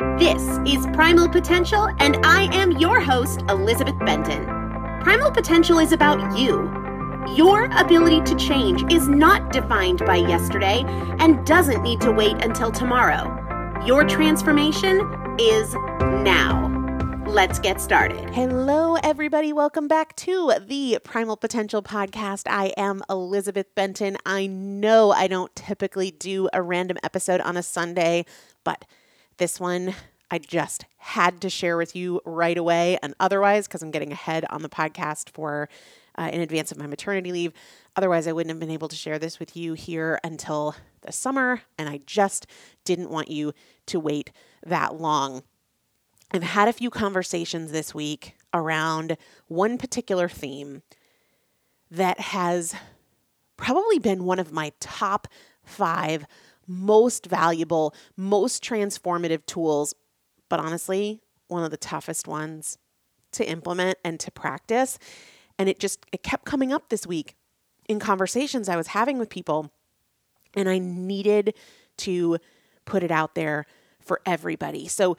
This is Primal Potential, and I am your host, Elizabeth Benton. Primal Potential is about you. Your ability to change is not defined by yesterday and doesn't need to wait until tomorrow. Your transformation is now. Let's get started. Hello, everybody. Welcome back to the Primal Potential Podcast. I am Elizabeth Benton. I know I don't typically do a random episode on a Sunday, but this one I just had to share with you right away. And otherwise, because I'm getting ahead on the podcast for in advance of my maternity leave, otherwise I wouldn't have been able to share this with you here until the summer. And I just didn't want you to wait that long. I've had a few conversations this week around one particular theme that has probably been one of my top 5 most valuable, most transformative tools, but honestly, one of the toughest ones to implement and to practice. And it kept coming up this week in conversations I was having with people, and I needed to put it out there for everybody. So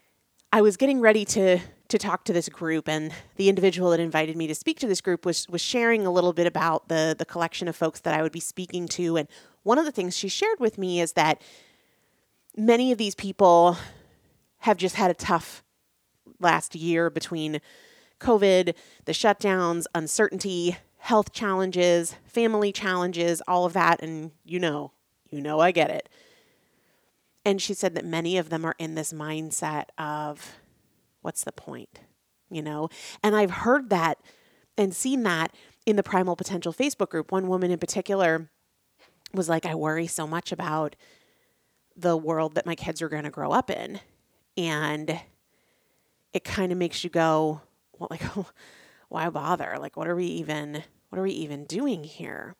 I was getting ready to talk to this group, and the individual that invited me to speak to this group was sharing a little bit about the collection of folks that I would be speaking to. And one of the things she shared with me is that many of these people have just had a tough last year between COVID, the shutdowns, uncertainty, health challenges, family challenges, all of that. And you know, I get it. And she said that many of them are in this mindset of, what's the point? And I've heard that and seen that in the Primal Potential Facebook group. One woman in particular was like, I worry so much about the world that my kids are going to grow up in. And it kind of makes you go, well, like, why bother? Like, what are we even doing here?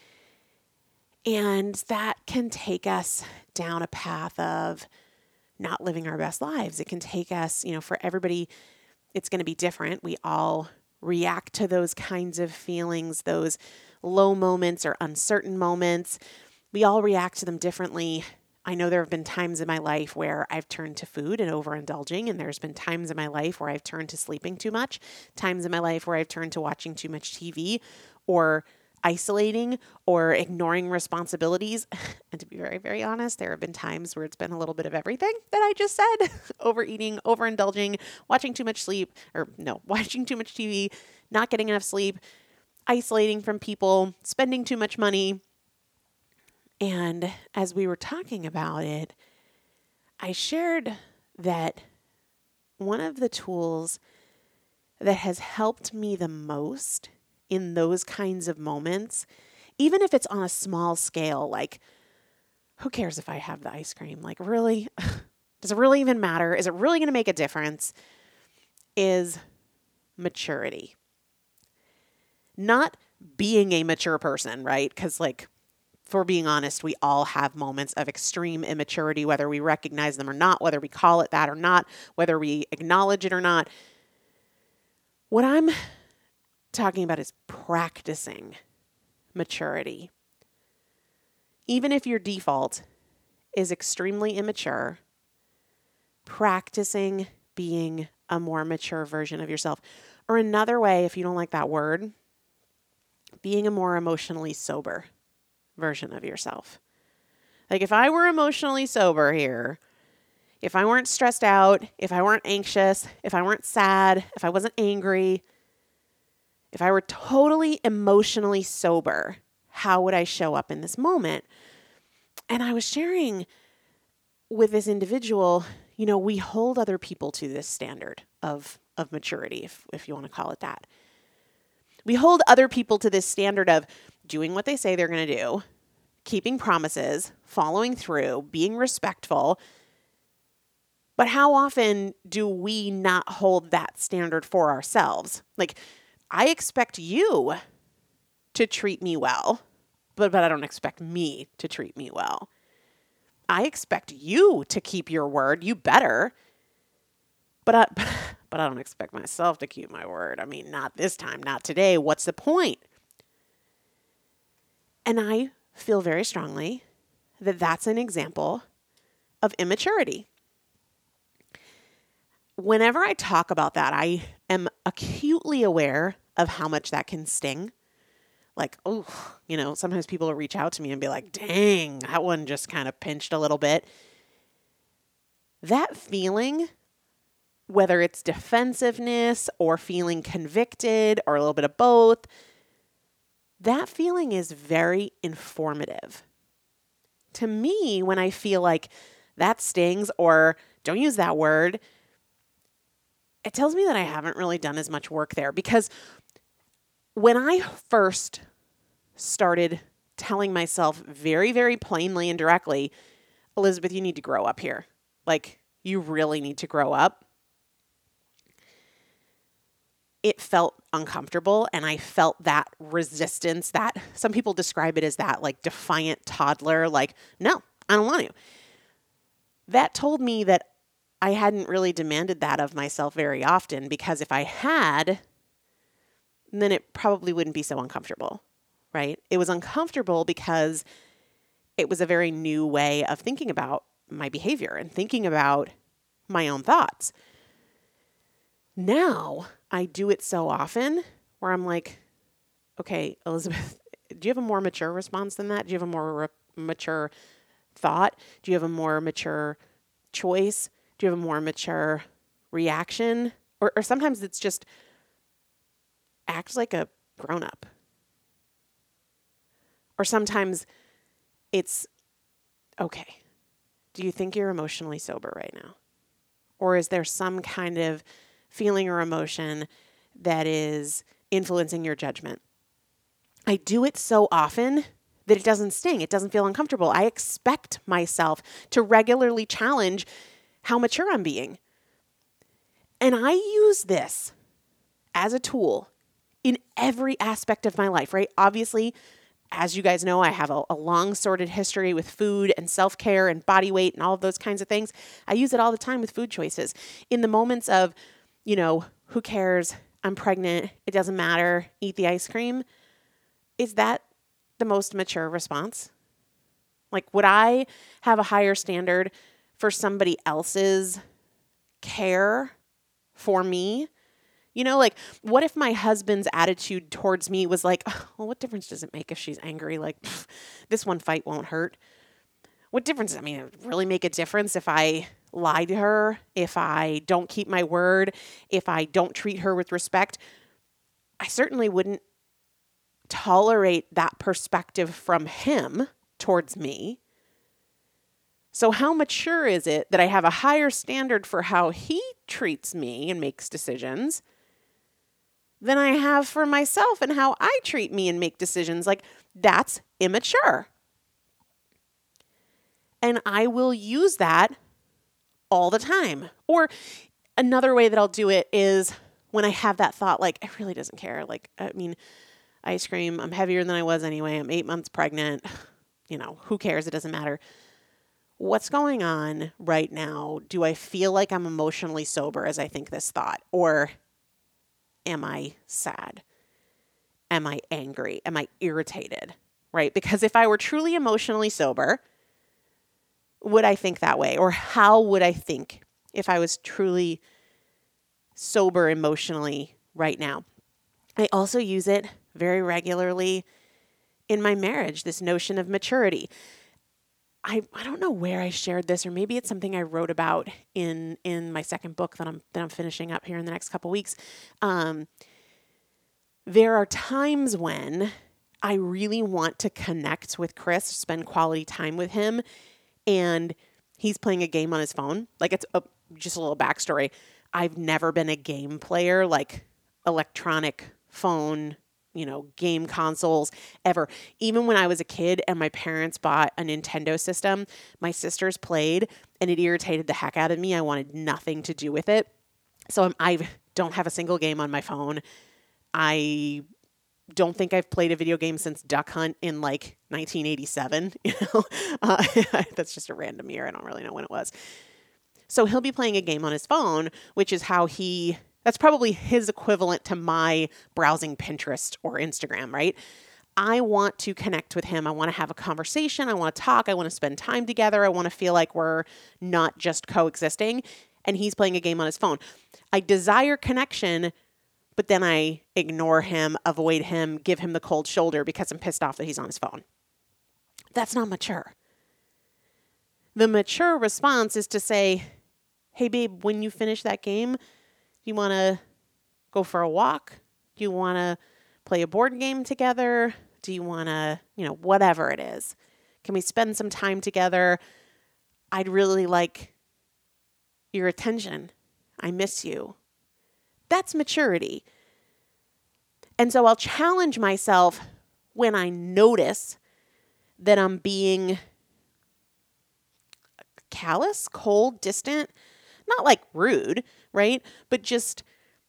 And that can take us down a path of not living our best lives. It can take us, for everybody, it's going to be different. We all react to those kinds of feelings, those low moments or uncertain moments. We all react to them differently. I know there have been times in my life where I've turned to food and overindulging, and there's been times in my life where I've turned to sleeping too much, times in my life where I've turned to watching too much TV or isolating or ignoring responsibilities. And to be very, very honest, there have been times where it's been a little bit of everything that I just said: overeating, overindulging, watching too much TV, not getting enough sleep, isolating from people, spending too much money. And as we were talking about it, I shared that one of the tools that has helped me the most in those kinds of moments, even if it's on a small scale, like, who cares if I have the ice cream? Like, really? Does it really even matter? Is it really going to make a difference? Is maturity. Not being a mature person, right? Because, like, for being honest, we all have moments of extreme immaturity, whether we recognize them or not, whether we call it that or not, whether we acknowledge it or not. What I'm talking about is practicing maturity. Even if your default is extremely immature, practicing being a more mature version of yourself. Or another way, if you don't like that word, being a more emotionally sober version of yourself. Like, if I were emotionally sober here, if I weren't stressed out, if I weren't anxious, if I weren't sad, if I wasn't angry, if I were totally emotionally sober, how would I show up in this moment? And I was sharing with this individual, we hold other people to this standard of maturity, if you want to call it that. We hold other people to this standard of doing what they say they're going to do, keeping promises, following through, being respectful. But how often do we not hold that standard for ourselves? Like, I expect you to treat me well, but I don't expect me to treat me well. I expect you to keep your word. You better. But I don't expect myself to keep my word. I mean, not this time, not today. What's the point? And I feel very strongly that that's an example of immaturity. whenever I talk about that, I am acutely aware of how much that can sting. Like, oh, sometimes people will reach out to me and be like, dang, that one just kind of pinched a little bit. That feeling, whether it's defensiveness or feeling convicted or a little bit of both, that feeling is very informative. To me, when I feel like that stings or don't use that word, it tells me that I haven't really done as much work there. Because when I first started telling myself very, very plainly and directly, Elizabeth, you need to grow up here. Like, you really need to grow up. It felt uncomfortable, and I felt that resistance, that some people describe it as that like defiant toddler, like, no, I don't want to. That told me that I hadn't really demanded that of myself very often, because if I had, then it probably wouldn't be so uncomfortable, right? It was uncomfortable because it was a very new way of thinking about my behavior and thinking about my own thoughts. Now I do it so often where I'm like, okay, Elizabeth, do you have a more mature response than that? Do you have a more mature thought? Do you have a more mature choice? Do you have a more mature reaction? Or sometimes it's just act like a grown-up. Or sometimes it's, okay, do you think you're emotionally sober right now? Or is there some kind of feeling or emotion that is influencing your judgment? I do it so often that it doesn't sting. It doesn't feel uncomfortable. I expect myself to regularly challenge how mature I'm being. And I use this as a tool in every aspect of my life, right? Obviously, as you guys know, I have a long sordid history with food and self-care and body weight and all of those kinds of things. I use it all the time with food choices. In the moments of, who cares? I'm pregnant. It doesn't matter. Eat the ice cream. Is that the most mature response? Like, would I have a higher standard for somebody else's care for me? What if my husband's attitude towards me was like, well, what difference does it make if she's angry? Like, this one fight won't hurt. What difference? It would really make a difference if I lie to her, if I don't keep my word, if I don't treat her with respect. I certainly wouldn't tolerate that perspective from him towards me. So how mature is it that I have a higher standard for how he treats me and makes decisions than I have for myself and how I treat me and make decisions? Like, that's immature. And I will use that all the time. Or another way that I'll do it is when I have that thought, like, it really doesn't care. Like, ice cream, I'm heavier than I was anyway. I'm 8 months pregnant. Who cares? It doesn't matter. What's going on right now? Do I feel like I'm emotionally sober as I think this thought? Or am I sad? Am I angry? Am I irritated? Right? Because if I were truly emotionally sober, would I think that way? Or how would I think if I was truly sober emotionally right now? I also use it very regularly in my marriage, this notion of maturity. I don't know where I shared this, or maybe it's something I wrote about in my second book that I'm finishing up here in the next couple weeks. There are times when I really want to connect with Chris, spend quality time with him, and he's playing a game on his phone. Like, it's just a little backstory. I've never been a game player, like electronic phone, game consoles ever. Even when I was a kid and my parents bought a Nintendo system, my sisters played and it irritated the heck out of me. I wanted nothing to do with it. So I don't have a single game on my phone. I don't think I've played a video game since Duck Hunt in like 1987. That's just a random year. I don't really know when it was. So he'll be playing a game on his phone, which is how that's probably his equivalent to my browsing Pinterest or Instagram, right? I want to connect with him. I want to have a conversation. I want to talk. I want to spend time together. I want to feel like we're not just coexisting. and he's playing a game on his phone. I desire connection, but then I ignore him, avoid him, give him the cold shoulder because I'm pissed off that he's on his phone. That's not mature. The mature response is to say, hey, babe, when you finish that game, do you want to go for a walk? Do you want to play a board game together? Do you want to, whatever it is? Can we spend some time together? I'd really like your attention. I miss you. That's maturity. And so I'll challenge myself when I notice that I'm being callous, cold, distant, not like rude, right? But just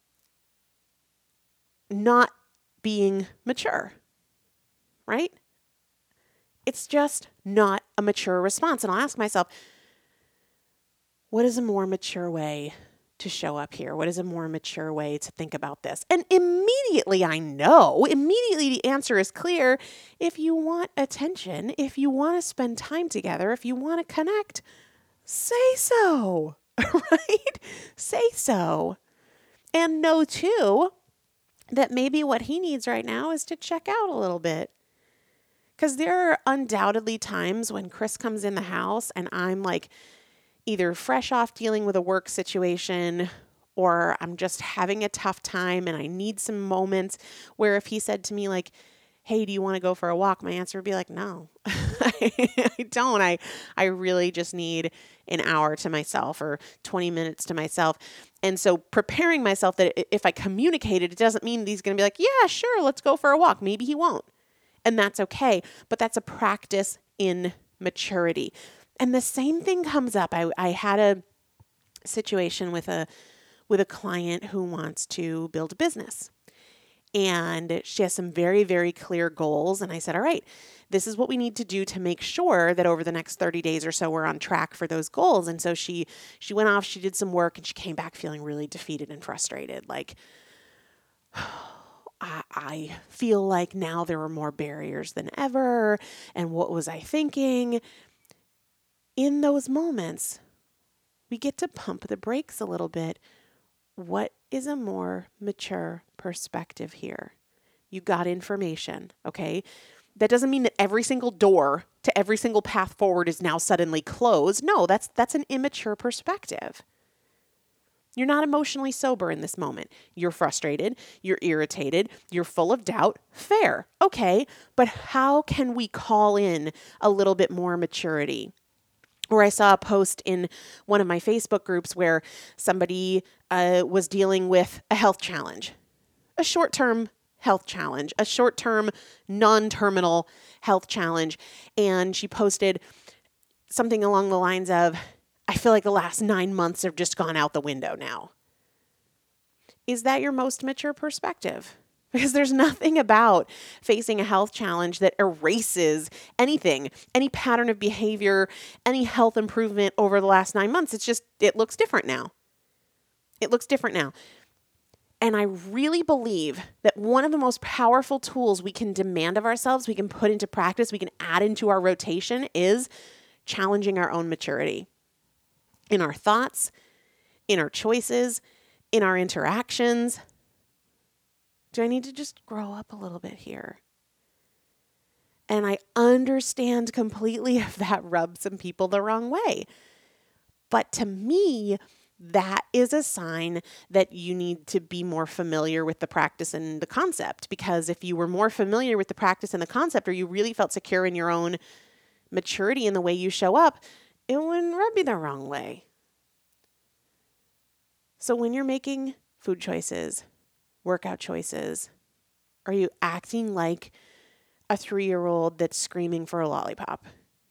not being mature, right? It's just not a mature response. And I'll ask myself, what is a more mature way to show up here? What is a more mature way to think about this? And immediately the answer is clear. If you want attention, if you want to spend time together, if you want to connect, say so, right? Say so. And know too that maybe what he needs right now is to check out a little bit. Because there are undoubtedly times when Chris comes in the house and I'm like either fresh off dealing with a work situation or I'm just having a tough time and I need some moments where if he said to me like, hey, do you want to go for a walk? My answer would be like, no, I don't. I really just need an hour to myself or 20 minutes to myself. And so preparing myself that if I communicated, it doesn't mean that he's going to be like, yeah, sure, let's go for a walk. Maybe he won't. And that's okay. But that's a practice in maturity. And the same thing comes up. I had a situation with a client who wants to build a business. And she has some very, very clear goals. And I said, all right, this is what we need to do to make sure that over the next 30 days or so, we're on track for those goals. And so she went off, she did some work, and she came back feeling really defeated and frustrated. Like, I feel like now there are more barriers than ever. And what was I thinking? In those moments, we get to pump the brakes a little bit. What is a more mature perspective here? You got information, okay? That doesn't mean that every single door to every single path forward is now suddenly closed. No, that's an immature perspective. You're not emotionally sober in this moment. You're frustrated, you're irritated, you're full of doubt. Fair, okay, but how can we call in a little bit more maturity? Or I saw a post in one of my Facebook groups where somebody was dealing with a health challenge, a short-term health challenge, a short-term non-terminal health challenge. And she posted something along the lines of, I feel like the last 9 months have just gone out the window now. Is that your most mature perspective? Because there's nothing about facing a health challenge that erases anything, any pattern of behavior, any health improvement over the last 9 months. It's just, it looks different now. It looks different now. And I really believe that one of the most powerful tools we can demand of ourselves, we can put into practice, we can add into our rotation is challenging our own maturity in our thoughts, in our choices, in our interactions. Do I need to just grow up a little bit here? And I understand completely if that rubs some people the wrong way. But to me, that is a sign that you need to be more familiar with the practice and the concept. Because if you were more familiar with the practice and the concept, or you really felt secure in your own maturity in the way you show up, it wouldn't rub you the wrong way. So when you're making food choices, workout choices, are you acting like a 3-year-old that's screaming for a lollipop?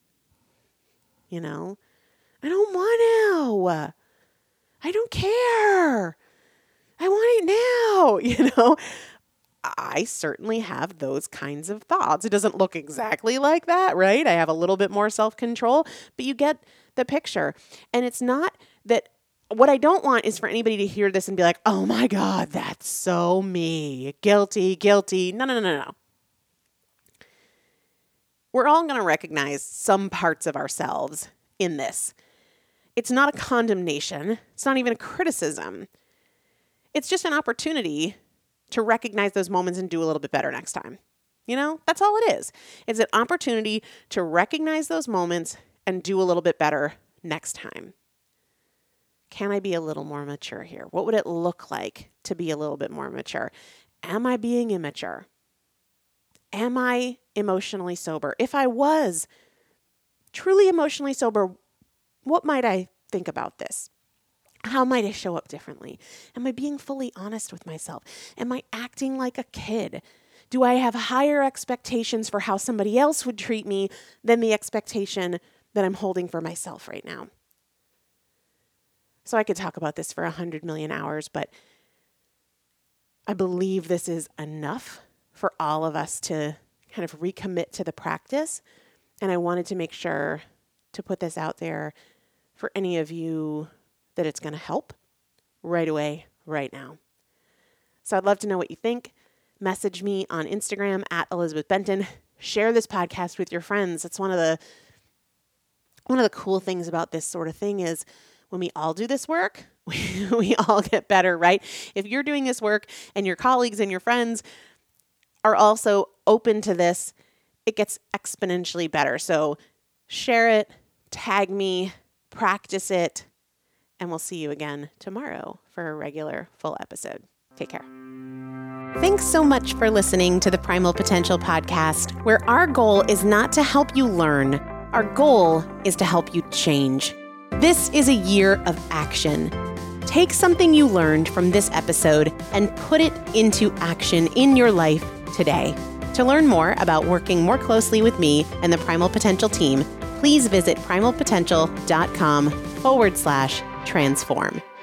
I don't want to. I don't care. I want it now. I certainly have those kinds of thoughts. It doesn't look exactly like that, right? I have a little bit more self-control, but you get the picture. And it's not that. What I don't want is for anybody to hear this and be like, oh my God, that's so me. Guilty. No. We're all going to recognize some parts of ourselves in this. It's not a condemnation. It's not even a criticism. It's just an opportunity to recognize those moments and do a little bit better next time. You know, that's all it is. It's an opportunity to recognize those moments and do a little bit better next time. Can I be a little more mature here? What would it look like to be a little bit more mature? Am I being immature? Am I emotionally sober? If I was truly emotionally sober, what might I think about this? How might I show up differently? Am I being fully honest with myself? Am I acting like a kid? Do I have higher expectations for how somebody else would treat me than the expectation that I'm holding for myself right now? So I could talk about this for 100 million hours, but I believe this is enough for all of us to kind of recommit to the practice. And I wanted to make sure to put this out there for any of you that it's going to help right away, right now. So I'd love to know what you think. Message me on Instagram at Elizabeth Benton. Share this podcast with your friends. It's one of the cool things about this sort of thing is when we all do this work, we all get better, right? If you're doing this work and your colleagues and your friends are also open to this, it gets exponentially better. So share it, tag me, practice it, and we'll see you again tomorrow for a regular full episode. Take care. Thanks so much for listening to the Primal Potential Podcast, where our goal is not to help you learn. Our goal is to help you change. This is a year of action. Take something you learned from this episode and put it into action in your life today. To learn more about working more closely with me and the Primal Potential team, please visit primalpotential.com/transform.